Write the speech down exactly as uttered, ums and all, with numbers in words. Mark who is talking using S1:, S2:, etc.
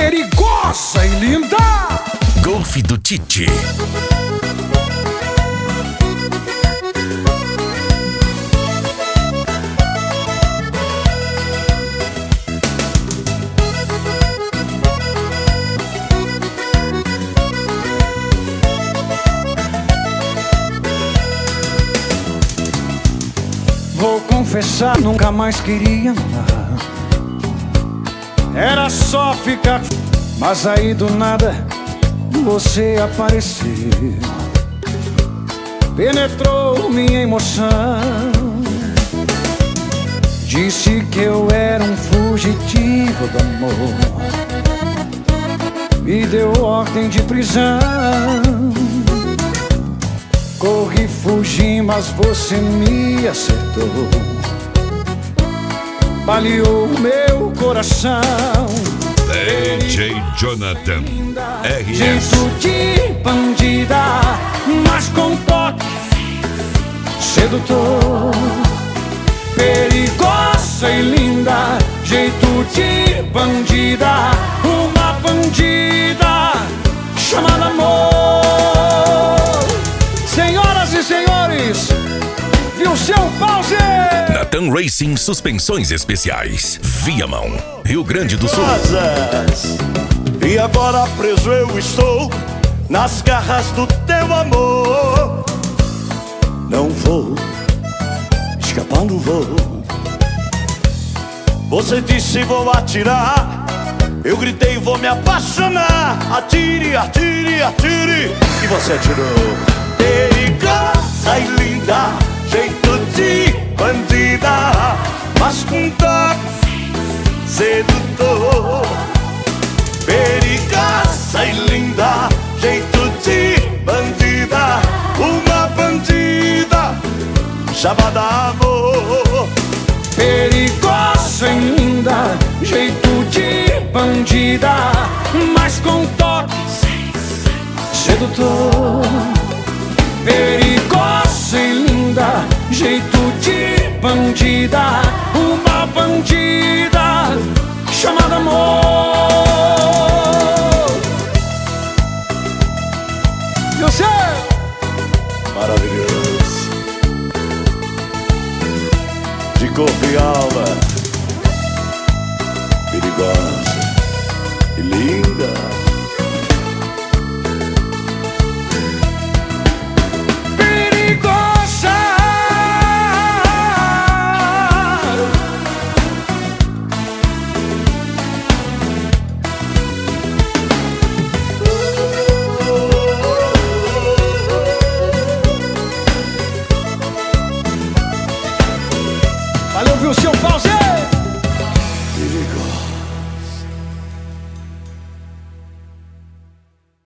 S1: perigosa e linda.
S2: Golfe do Titi.
S1: Vou confessar, nunca mais queria amar. Era só ficar, mas aí do nada você apareceu. Penetrou minha emoção. Disse que eu era um fugitivo do amor. Me deu ordem de prisão. Corri, fugi, mas você me acertou. Baleou meu coração.
S2: D J Jonathan R S.
S1: Jeito de bandida, mas com toque sedutor. Perigosa e linda, jeito de bandida. Uma bandida chamada amor. Senhoras e senhores, viu seu pause?
S2: Natan Racing Suspensões Especiais, Viamão, Rio Grande do Sul.
S3: E agora preso eu estou nas garras do teu amor. Não vou escapar, não vou. Você disse vou atirar, eu gritei vou me apaixonar. Atire, atire, atire, e você atirou. Perigosa e linda, jeito de bandida, mas com toque sedutor. Perigosa e linda, jeito de bandida, uma bandida chamada amor.
S1: Perigosa e linda, jeito de bandida, mas com toque sedutor. Perigosa e linda, jeito de bandida, uma bandida chamada amor. Eu sei!
S3: Maravilhoso, de corpo e alma, perigosa e linda.
S1: Valeu, viu, seu pause?